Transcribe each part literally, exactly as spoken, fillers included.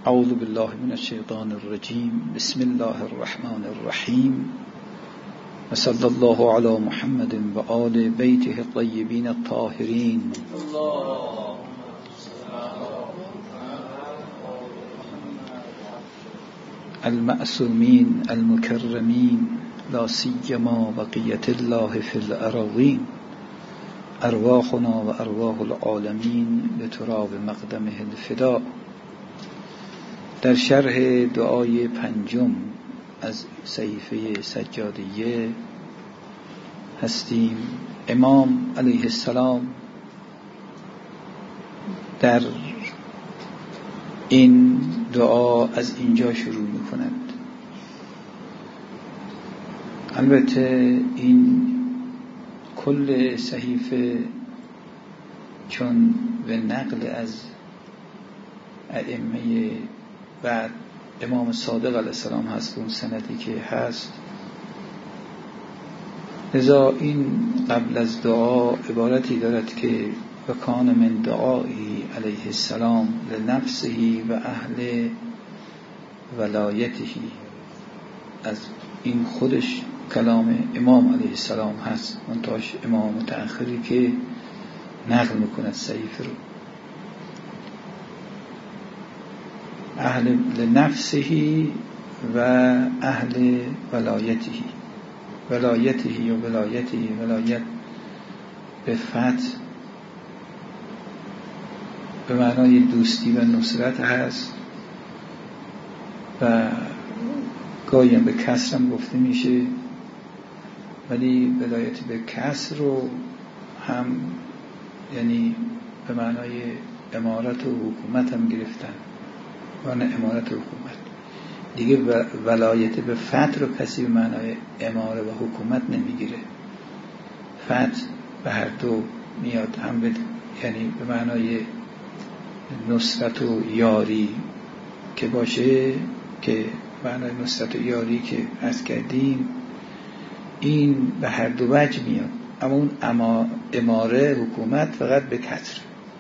اعوذ بالله من الشیطان الرجیم. بسم الله الرحمن الرحیم. و صلی الله علی محمد و آل بیته الطیبین الطاهرین. المعصومین المکرمین، لا سیما بقیة الله فی الأراضین. ارواحنا و ارواح العالمین لتراب مقدمه الفداء. در شرح دعای پنجم از صحیفه سجادیه هستیم. امام علیه السلام در این دعا از اینجا شروع می کند. البته این کل صحیفه چون به نقل از ائمه بعد امام صادق علیه السلام هست، اون سندی که هست، لذا این قبل از دعا عبارتی دارد که وکان من دعایی علیه السلام لنفسه و اهل ولایته. از این خودش کلام امام علیه السلام هست، منتاش امام متأخری که نقل میکند صحیفه رو. اهل لنفسه و اهل ولایته. ولایته یا ولایته، ولایت به فتح به معنای دوستی و نصرت هست و گاهی هم به کسر هم گفته میشه، ولی ولایت به کسر رو هم یعنی به معنای امارت و حکومت هم گرفتن، و نه امارت و حکومت دیگه. ولایت به فتح رو کسی به معنای اماره و حکومت نمیگیره. فتح به هر دو میاد، هم به یعنی به معنای نصرت و یاری که باشه، که معنای نصرت و یاری که عرض کردیم این به هر دو وجه میاد، اما اون اما اماره حکومت فقط به کسر.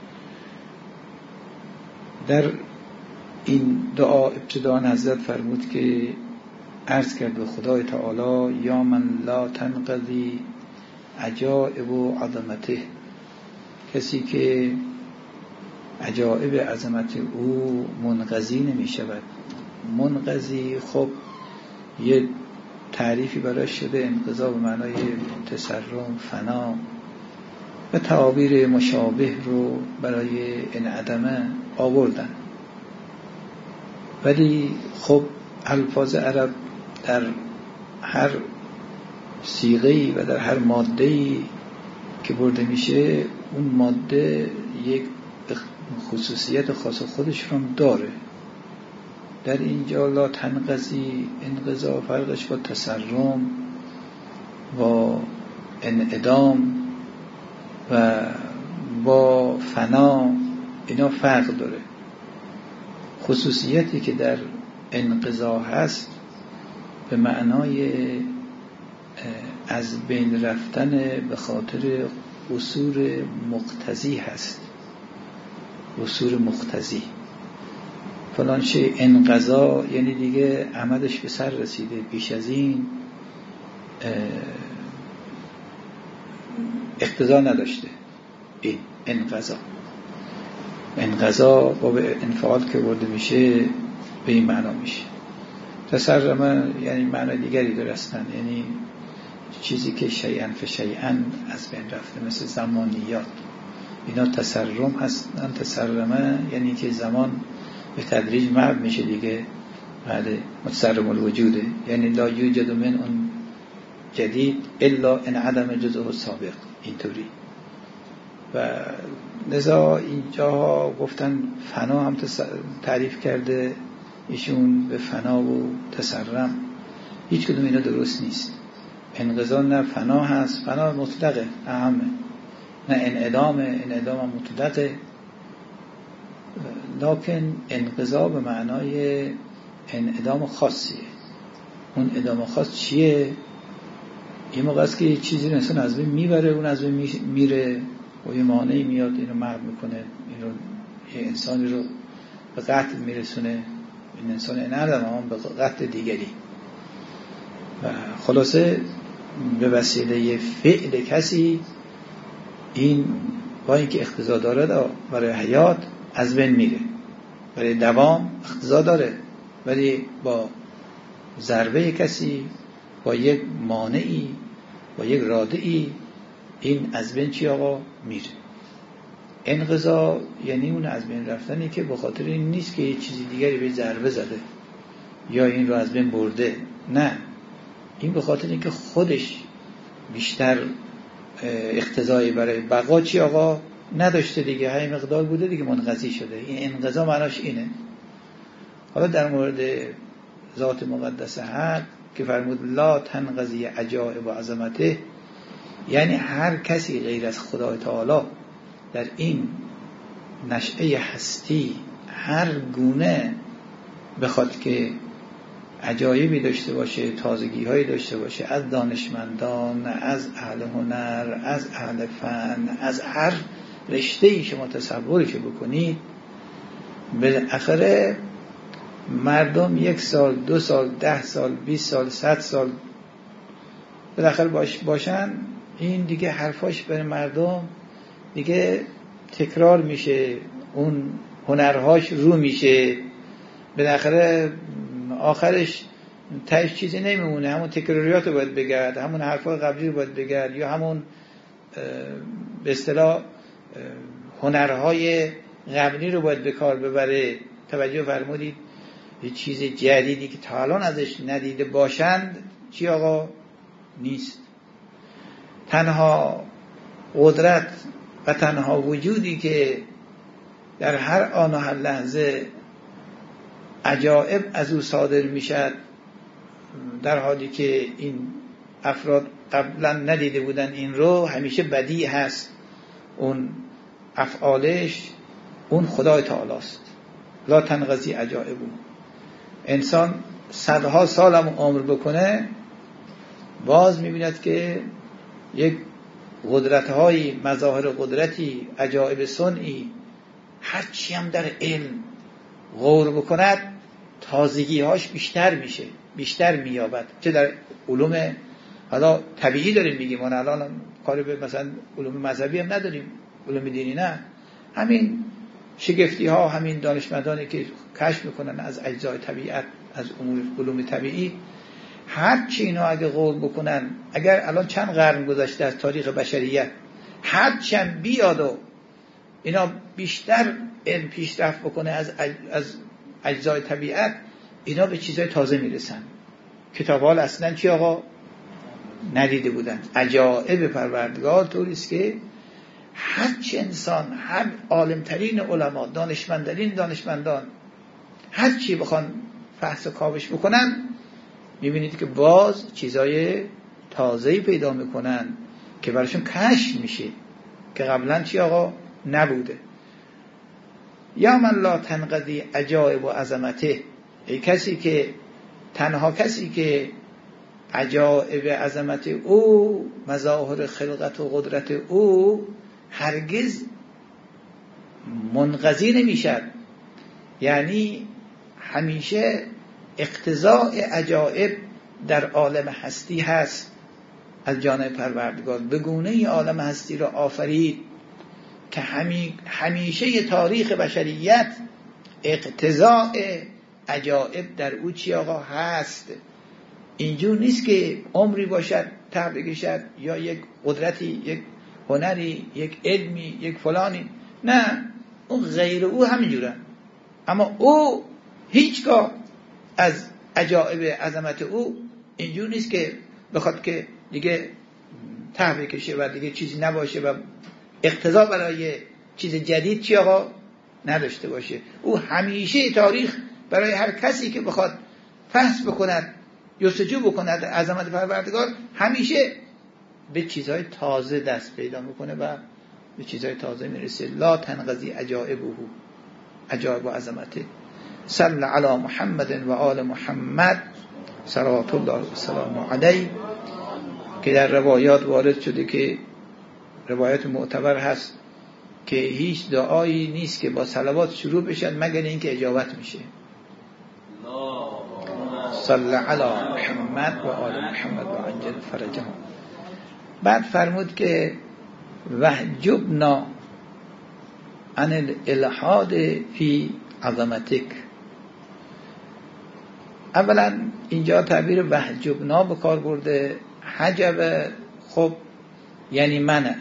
در این دعا ابتدا حضرت فرمود که عرض کرد به خدای تعالی یا من لا تنقضی عجائب و عظمته، کسی که عجائب عظمت او منقضی نمی شود. منقضی خب یه تعریفی براش شده، انقضا به معنای تسرم، فنا و تعابیر مشابه رو برای انعدمه آوردن، ولی خب الفاظ عرب در هر صیغه‌ای و در هر ماده‌ای که برده میشه اون ماده یک خصوصیت خاص خودش رو داره. در اینجا لا تنقضی، انقضا فرقش با تسرم و انعدام و با فنا اینا فرق داره. خصوصیتی که در انقضا هست به معنای از بین رفتن به خاطر قصور مقتضی هست. قصور مقتضی فلان شی انقضا یعنی دیگه عمدش به سر رسیده، بیش از این اقتضا نداشته. این انقضا انقضا با به انفعال که برده میشه به این معنا میشه. تسرمه یعنی معنی دیگری درستن، یعنی چیزی که شیئن فشیئن از بین رفته، مثل زمانیات اینا تسرم هستن. تسرمه یعنی که زمان به تدریج محو میشه دیگه. بله، متسرم الوجوده، یعنی لا یوجد من اون جدید الا ان عدم جزء سابق، اینطوری. و لذا اینجا گفتن فنا هم تعریف کرده ایشون به فنا و تسرم. هیچ کدوم اینا درست نیست. انقضا نه فنا هست، فنا مطلقه اهمه، نه انعدامه، انعدام مطلقه. لکن انقضا به معنای انعدام خاصیه. اون انعدام خاص چیه؟ یه موقع است که چیزی رو انسان از بین میبره، اون از بین میره و یه مانعی میاد اینو محو میکنه، اینو یه انسانی رو به قتل میرسونه. این انسان نردم اما به قتل دیگری. و خلاصه به وسیله فعل کسی این با اینکه اقتضا داره برای حیات از بین میره، برای دوام اقتضا داره، ولی با ضربه کسی، با یک مانعی، با یک رادعی این از بین چی آقا میره. انقضا یعنی اون از بین رفتنی که به خاطر این نیست که یه چیزی دیگری به ضربه زده یا این رو از بین برده، نه، این به خاطر اینکه خودش بیشتر اقتضایی برای بقا چی آقا نداشته دیگه، های مقدار بوده دیگه منقضی شده. این انقضا معناش اینه. حالا در مورد ذات مقدس حق که فرمود لا تنقضی عجائب و عظمته، یعنی هر کسی غیر از خدای تعالی در این نشأه هستی هر گونه بخواد که عجایبی داشته باشه، تازگی هایی داشته باشه، از دانشمندان، از اهل هنر، از اهل فن، از هر رشته‌ای شما تصورش بکنید، بالاخره مردم یک سال، دو سال، ده سال، بیست سال، صد سال بالاخره باش باشن، این دیگه حرفاش برای مردم دیگه تکرار میشه، اون هنرهاش رو میشه، بالاخره آخرش تهش چیزی نمیمونه، همون تکراریات رو باید بگرد، همون حرفای قبلی رو باید بگرد، یا همون به اصطلاح هنرهای قبلی رو باید به کار ببره. توجه فرمودید یه چیز جدیدی که تا الان ازش ندیده باشند چی آقا نیست. تنها قدرت و تنها وجودی که در هر آن و هر لحظه عجائب از او صادر میشد، در حالی که این افراد قبلا ندیده بودن این رو، همیشه بدیع هست اون افعالش، اون خدای تعالی است. لا تنقضی عجائبه. انسان صدها سال هم عمر بکنه باز میبیند که یک قدرت‌های، مظاهر قدرتی، عجائب صنعی هرچی هم در علم غور بکند تازگی‌هاش بیشتر میشه، بیشتر میابد. چه در علوم حالا طبیعی داریم میگیم، ما الان کاری به مثلا علوم مذهبی هم نداریم، علوم دینی نه، همین شگفتی ها، همین دانشمندانی که کشف میکنن از اجزای طبیعت، از امور علوم طبیعی، هر چی اینا اگه غور بکنن، اگر الان چند قرن گذشته از تاریخ بشریت، هر چند بیاد و اینا بیشتر علم پیشرفت بکنه از از اجزای طبیعت، اینا به چیزای تازه میرسن. کتاب‌ها اصلا چی آقا ندیده بودن. عجائب پروردگار طوریست که هر چه انسان، هر عالمترین علما، دانشمندترین دانشمندان هر چی بخوان فحص و کاوش بکنن، میبینید که باز چیزای تازه‌ای پیدا میکنن که براشون کشف میشه که قبلا چی آقا نبوده. یا من لا تنقضی عجائب و عظمته، ای کسی که تنها کسی که عجائب عظمت او، مظاهر خلقت و قدرت او هرگز منقضی نمیشد، یعنی همیشه اقتضاء عجائب در عالم هستی هست از جانب پروردگار. به گونه ای عالم هستی را آفرید که همی همیشه تاریخ بشریت اقتضاء عجائب در او چی آقا هست. اینجور نیست که عمری باشد ته بکشد، یا یک قدرتی، یک هنری، یک علمی، یک فلانی، نه، اون غیر او همینجورن، اما او هیچگاه از عجائب عظمت او اینجور نیست که بخواد که دیگه ته بکشه و دیگه چیزی نباشه و اقتضا برای چیز جدید چی آقا نداشته باشه. او همیشه تاریخ برای هر کسی که بخواد فحص بکند، جستجو بکند عظمت پروردگار، همیشه به چیزهای تازه دست پیدا میکنه و به چیزهای تازه میرسه. لا تنقضی عجائبه، عجائب و عظمته. صلی علی محمد و آل محمد صلوات الله و سلام علیه، که در روایات وارد شده که روایات معتبر هست که هیچ دعایی نیست که با صلوات شروع بشن مگر اینکه اجابت میشه. صل علی محمد و آل محمد و عجل فرجهم. بعد فرمود که وحجبنا عن الالحاد فی عظمتک. اولا اینجا تعبیر وحجبنا به کار برده. حجب خب یعنی منع،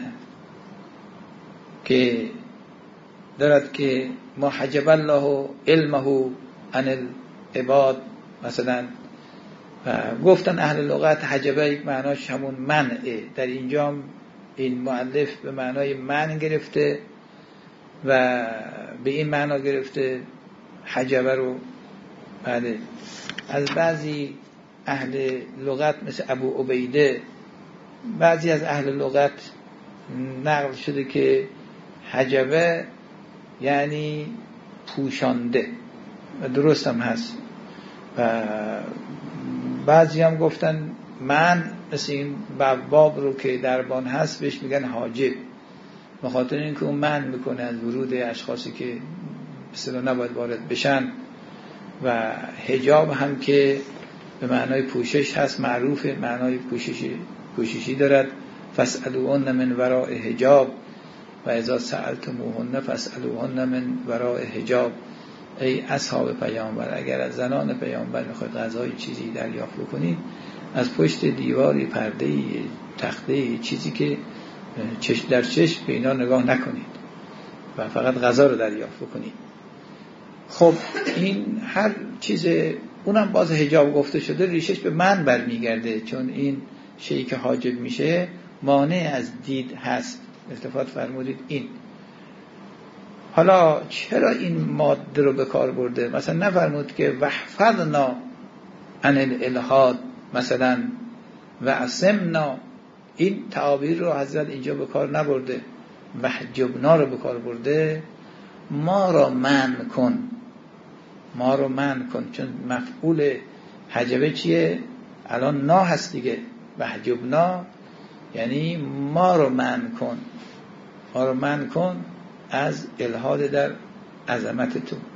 که دارد که ما حجب الله علمه عن العباد مثلا. گفتن اهل لغت حجبه یک معناش همون منعه، در اینجا این مؤلف به معنای منع گرفته و به این معنا گرفته حجبه رو. بله، از بعضی اهل لغت مثل ابو عبیده، بعضی از اهل لغت نقل شده که حجبه یعنی پوشانده و درست هم هست. و بعضی هم گفتن من مثل این باب رو که دربان هست بهش میگن حاجب، به خاطر اینکه اون من میکنه از ورود اشخاصی که بسیار نباید وارد بشن. و حجاب هم که به معنای پوشش هست، معروفه، معنای پوششی پوششی دارد. فاسألوهن من وراء حجاب و اذا سألتموهن فاسألوهن من وراء حجاب. ای اصحاب پیامبر، اگر از زنان پیامبر میخواید غذای چیزی دریافت بکنید، از پشت دیواری، پرده‌ای، تخته‌ای، چیزی که چشم در چشم به اینا نگاه نکنید و فقط غذا رو دریافت بکنید. خب این هر چیز، اونم باز حجاب گفته شده، ریشش به من برمیگرده، چون این شیء که حاجب میشه مانع از دید هست. التفات فرمودید این. حالا چرا این ماده رو به کار برده؟ مثلا نفرمود که وحفظنا عن الالحاد مثلا و عصمنا. این تعابیر رو حضرت اینجا به کار نبرده، وحجبنا رو به کار برده. ما را منع کن، ما رو منع کن، چون مفعول حجبه چیه؟ الان نا هست دیگه. وحجبنا یعنی ما رو منع کن، ما رو منع کن از الحاد در عظمت تو.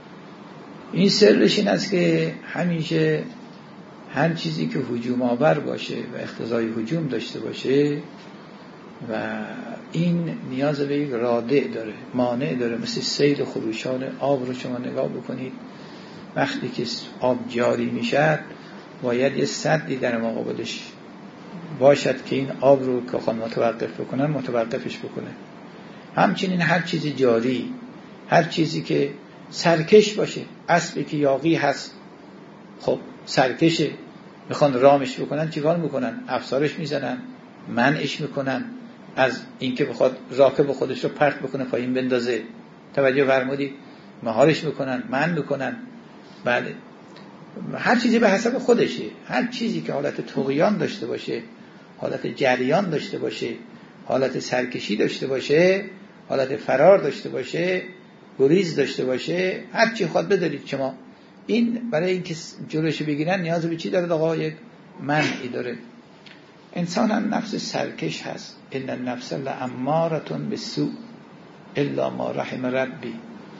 این سرش این است که همیشه هر چیزی که هجوم آور باشه و اقتضای هجوم داشته باشه و این نیاز به یک رادع داره، مانع داره. مثل سیل خروشان آب رو شما نگاه بکنید، وقتی که آب جاری میشد باید یه سدی در مقابلش باشد که این آب رو که خواهن متوقف بکنن متوقفش بکنه. همچنین هر چیزی جاری، هر چیزی که سرکش باشه، اسبی که یاغی هست خب سرکشه، میخوان رامش بکنن چیکار میکنن؟ افسارش میزنن، منعش میکنن از اینکه بخواد راکب خودش رو پرت بکنه پایین بندازه. توجه فرمودید؟ مهارش میکنن، منع میکنن. بله، هر چیزی به حسب خودشه. هر چیزی که حالت طغیان داشته باشه، حالت جریان داشته باشه، حالت سرکشی داشته باشه، حالت فرار داشته باشه، گریز داشته باشه، هر چی خود بدارید شما. این برای اینکه جلوش بگیرن نیاز به چی داره؟ آقا یک منعی داره. انسان هم نفس سرکش هست. ان النفس لاماره بالسوء الا ما رحم ربی.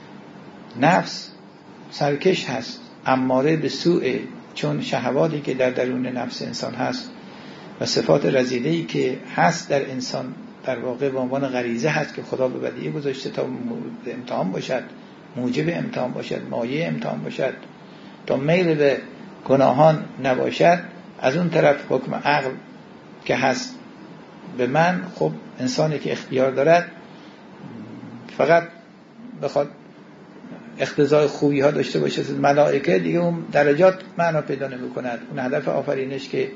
نفس سرکش هست، اماره به سوء، چون شهواتی که در درون نفس انسان هست و صفات رذیله‌ای که هست در انسان در واقع به عنوان غریزه هست که خدا به بدیهی گذاشته تا امتحان باشد، موجب امتحان باشد، مایه امتحان باشد، تا میل به گناهان نباشد. از اون طرف حکم عقل که هست به من، خب انسانی که اختیار دارد فقط بخواد اقتضای خوبی ها داشته باشه از ملائکه، دیگه اون درجات معنا پیدا نمی کند. اون هدف آفرینش که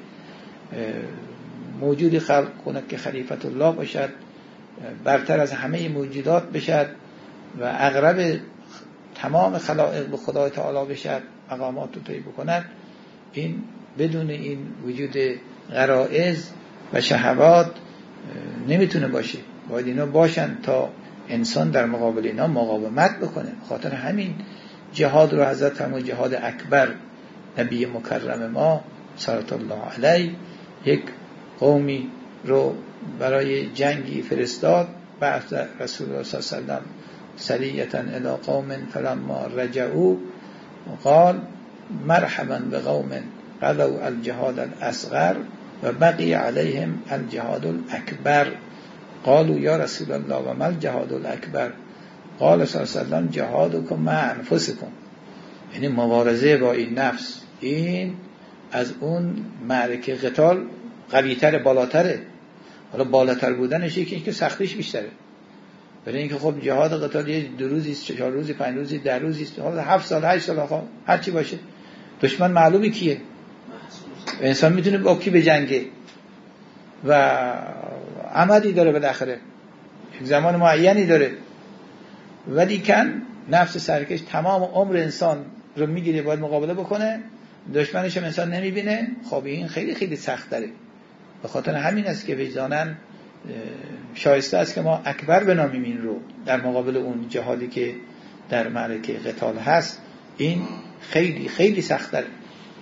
موجودی خلق کند که خلیفت الله باشد، برتر از همه موجودات بشد و اقرب تمام خلائق به خدای تعالی بشد، مقامات رو طی بکند. این بدون این وجود غرائز و شهوات نمیتونه باشه. باید اینا باشن تا انسان در مقابل اینا مقاومت بکنه. خاطر همین جهاد رو حضرت فرمود جهاد اکبر. نبی مکرم ما صلوات الله علیه یک قومی رو برای جنگی فرستاد، بعث رسول الله صلی الله علیه و سلم سریة الی قوم فلما رجعوا قال مرحبا به قوم قضوا الجهاد الاصغر و بقی علیهم الجهاد الاکبر. قالوا یا رسول الله و ما الجهاد الاکبر؟ قال صلی الله علیه و سلم جهادکم مع انفسکم. یعنی مبارزه با این نفس، این از اون معرکه قتال قوی‌تر، بالاتره. حالا بالاتر بودنش یکی که سختیش بیشتره. برای اینکه خب جهاد قتال یه دو روزی، چهار روزی، پنج روزی، ده روزی، حالا هفت سال، هشت سال، آخه هر چی باشه دشمن معلومه کیه. انسان میتونه با کی بجنگه و عمدی داره بالاخره، یک زمان معینی داره. ولی کن نفس سرکش تمام عمر انسان رو میگیره، باید مقابله بکنه، دشمنش هم انسان نمیبینه. خب این خیلی خیلی سخت داره. به خاطر همین است که وجداناً شایسته است که ما اکبر بنامیم این رو در مقابل اون جهادی که در معرکه قتال هست. این خیلی خیلی سخت داره.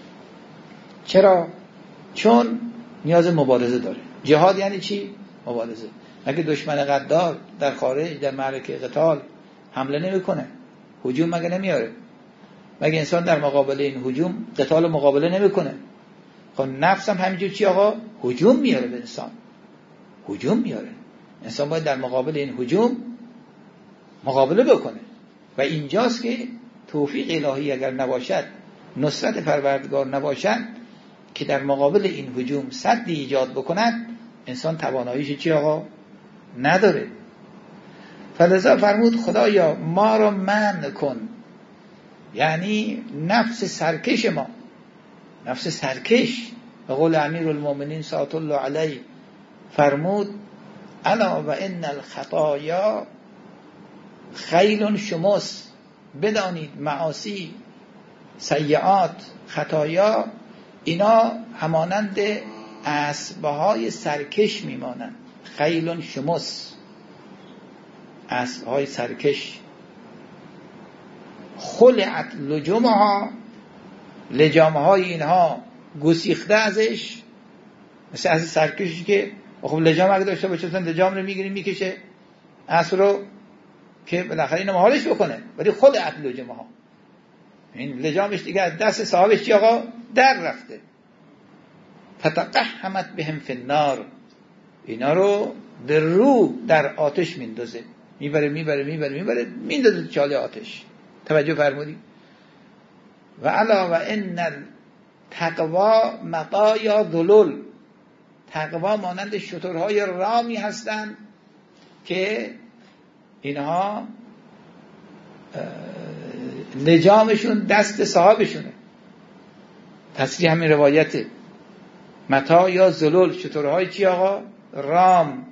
چرا؟ چون نیاز مبارزه داره. جهاد یعنی چی؟ مبارزه. اگه دشمن غدار در خارج در معرکه قتال حمله نمیکنه، هجوم مگه نمیاره؟ مگه انسان در مقابل این هجوم قتال مقابله نمیکنه؟ خب نفس هم همینجور چی آقا؟ هجوم میاره به انسان، هجوم میاره. انسان باید در مقابل این هجوم مقابله بکنه. و اینجاست که توفیق الهی اگر نباشد، نصرت پروردگار نباشد که در مقابل این هجوم سدی ایجاد بکند، انسان تواناییش چی آقا؟ نداره. فلذا فرمود خدایا ما را منع کن، یعنی نفس سرکش ما، نفس سرکش. به قول امیرالمومنین صلوات الله علیه فرمود الا و ان الخطایا خیل شمس، بدانید معاصی، سیئات، خطایا اینا همانند اسبهای سرکش میمانند. خیل شمس، اسبهای سرکش. خلعت لجمها، لجامهای اینها گسیخته ازش، مثل از سرکشی که خب لجام اگه داشته باشه مثلا لجام رو میگیره میکشه اسب رو که بالاخره اینو مهارش بکنه، ولی خلعت لجمها، این لجامش دیگه از دست صاحبش چی آقا؟ در رفته. فتقحمت بهم فی النار، اینا رو به رو در آتش میندازه، میبره میبره میبره میبره میندازه چاله آتش. توجه فرمودی؟ و علا و ان التقوا مطایا ذلول، تقوا مانند شترهای رامی هستند که اینها لجامشون دست صاحبشونه. تصریح همین روایته. متا یا ذلول، شترهای چی آقا؟ رام.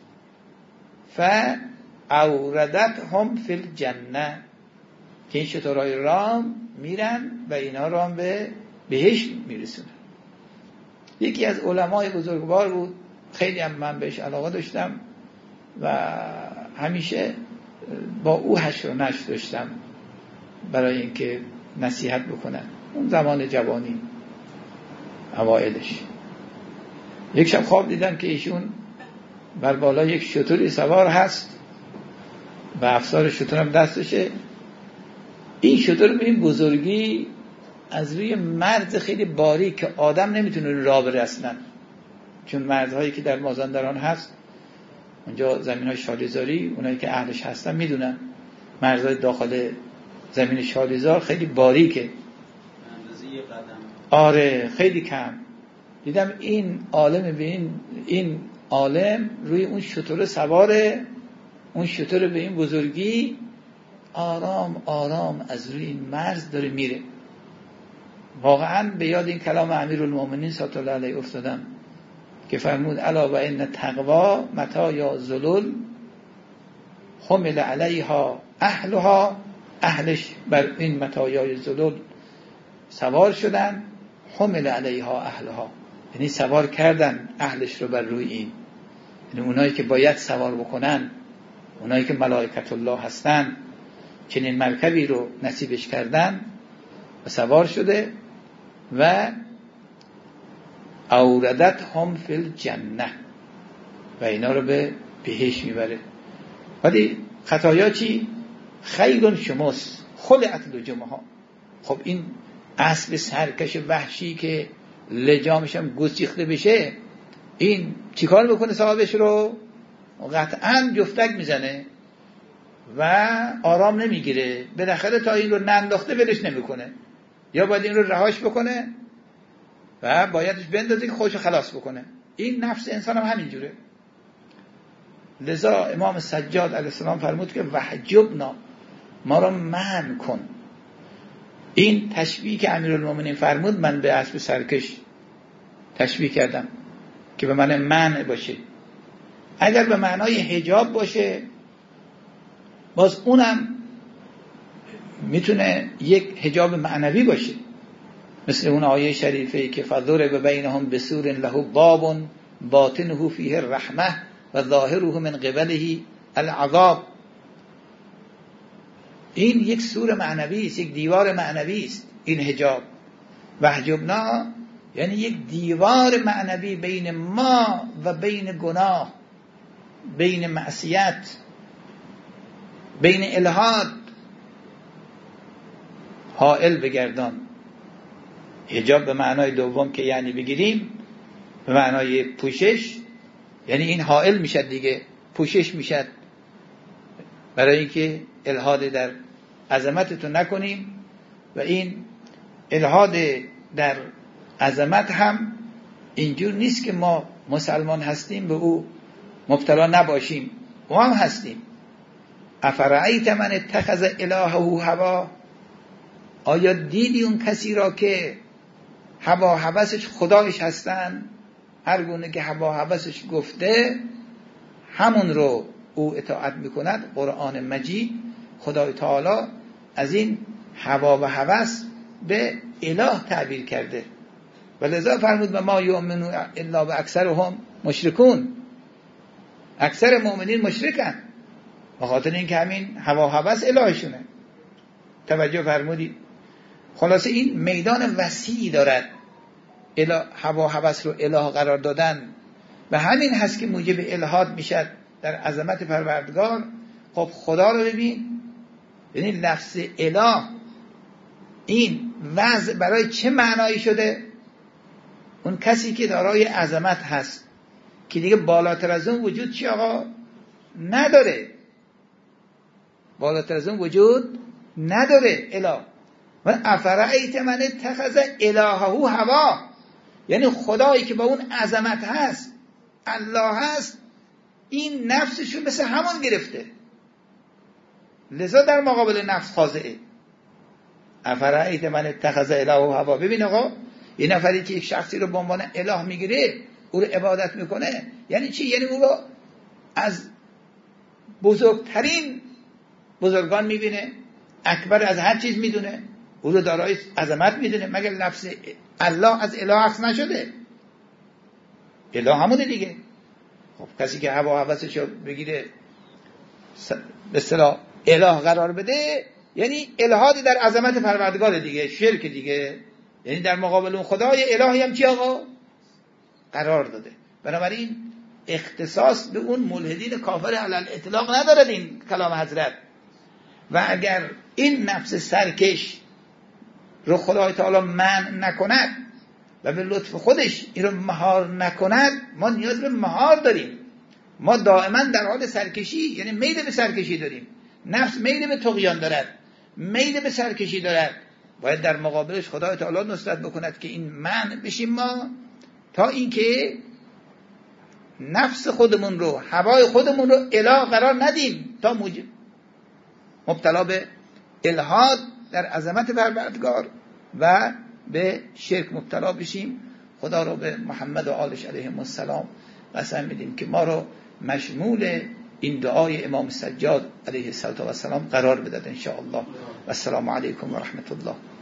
فاوردت هم فی الجنه، که این شترهای رام میرن و اینا رو هم به بهشت میرسونن. یکی از علمای بزرگوار بود، خیلی هم من بهش علاقه داشتم و همیشه با او حشر و نشر داشتم برای اینکه نصیحت بکنم. اون زمان جوانی اوایلش یک شب خواب دیدم که ایشون بر بالا یک شتری سوار هست و افسار شتر هم دستشه. این شتر به این بزرگی از روی مرز خیلی باریک که آدم نمیتونه راه بره اصلا، چون مرزهایی که در مازندران هست اونجا زمین های شالیزاری، اونایی که اهلش هستن میدونن مرزهای داخل زمین شالیزار خیلی باریکه، اندازه یه قدم. آره خیلی کم. دیدم این عالم به این این عالم روی اون شتر سواره، اون شتر به این بزرگی آرام آرام از روی این مرز داره میره. واقعا به یاد این کلام امیرالمومنین صلی الله علیه افتادم که فرمود الا و ان تقوا مطایا ذلول حمل علیها اهلها، اهلش بر این مطایای ذلول سوار شدن. حمل علیها اهلها یعنی سوار کردن اهلش رو بر روی این، یعنی اونایی که باید سوار بکنن، اونایی که ملائکت الله هستن، چنین مرکبی رو نصیبش کردن و سوار شده و اوردت هم فی الجنه و اینا رو به بهشت میبره. ولی خطایا چی؟ خیل شمس، خلعت لجمها. خب این اسب سرکش وحشی که لجامش هم گسیخته بشه، این چیکار میکنه صاحبش رو؟ قطعا جفتک میزنه و آرام نمیگیره، بالاخره تا این رو ننداخته ولش نمیکنه، یا باید این رو رهاش بکنه و بایدش بندازه که خودشو خلاص بکنه. این نفس انسان هم همینجوره. لذا امام سجاد علیه السلام فرمود که وحجبنا، ما را منع کن. این تشبیه که امیرالمومنین فرمود من به اسب سرکش تشبیه کردم که به معنی منع باشه. اگر به معنای حجاب باشه باز اونم میتونه یک حجاب معنوی باشه، مثل اون آیه شریفه که فضرب بینهم بسور له باب باطنه فیه الرحمه و ظاهره من قبله العذاب. این یک سور معنوی است، یک دیوار معنوی است این حجاب. وحجبنا یعنی یک دیوار معنوی بین ما و بین گناه، بین معصیت، بین الحاد، حائل بگردان. حجاب به معنای دوم که یعنی بگیریم به معنای پوشش، یعنی این حائل میشد دیگه، پوشش میشد برای اینکه الحاد در عظمتتون نکنیم. و این الحاد در عظمت هم اینجور نیست که ما مسلمان هستیم به او مبتلا نباشیم، ما هم هستیم. افرأیت من اتخذ الهه هوا، آیا دیدی اون کسی را که هوا هوسش خدایش هستن؟ هر گونه که هوا هوسش گفته همون رو او اطاعت میکند. قرآن مجید خدای تعالی از این هوا و هوس به اله تعبیر کرده و لذا فرمود و ما یؤمنون الا و اکثرهم مشرکون، اکثر مؤمنین مشرکن، به خاطر اینکه همین هوا هوس الهشونه. توجه فرمودید؟ خلاصه این میدان وسیعی دارد. اله هوا هوس رو اله قرار دادن و همین هست که موجب الحاد میشد در عظمت پروردگار. خب خدا رو ببین، یعنی لفظ اله این وضع برای چه معنایی شده؟ اون کسی که دارای عظمت هست که دیگه بالاتر از اون وجود چی آقا؟ نداره. بالاتر از اون وجود نداره اله. و افرأیت من اتخذ الهه هوا، یعنی خدایی که با اون عظمت هست، الله هست، این نفسشو مثل همون گرفته، لذا در مقابل نفس خاضعه. افرأیت من اتخذ الهه هوا. ببین آقا، یه نفری که یک شخصی رو به عنوان اله میگیره، او رو عبادت میکنه، یعنی چی؟ یعنی او رو از بزرگترین بزرگان میبینه، اکبر از هر چیز میدونه، او رو دارای عظمت میدونه. مگر لفظ الله از اله عکس نشده؟ اله همونه دیگه. خب کسی که هوا هوسشو بگیره به اصطلاح اله قرار بده، یعنی الحادی در عظمت پروردگار دیگه، شرک دیگه. یعنی در مقابل اون خدای الهی هم چی آقا؟ قرار داده. بنابراین اختصاص به اون ملحدین کافر علی الاطلاق ندارد این کلام حضرت. و اگر این نفس سرکش رو خدای تعالی منع نکند و به لطف خودش این رو مهار نکند، ما نیاز به مهار داریم. ما دائما در حال سرکشی، یعنی میل به سرکشی داریم. نفس میل به طغیان دارد، میل به سرکشی دارد. باید در مقابلش خدای تعالی نصرت بکند که این منع بشیم ما، تا اینکه نفس خودمون رو، هوای خودمون رو اله قرار ندیم، تا موجب مبتلا به الحاد در عظمت پروردگار و به شرک مبتلا بشیم. خدا رو به محمد و آلش علیهم السلام قسم میدیم که ما رو مشمول این دعای امام سجاد علیه السلام قرار بدهد ان شاء الله. و السلام علیکم و رحمت الله.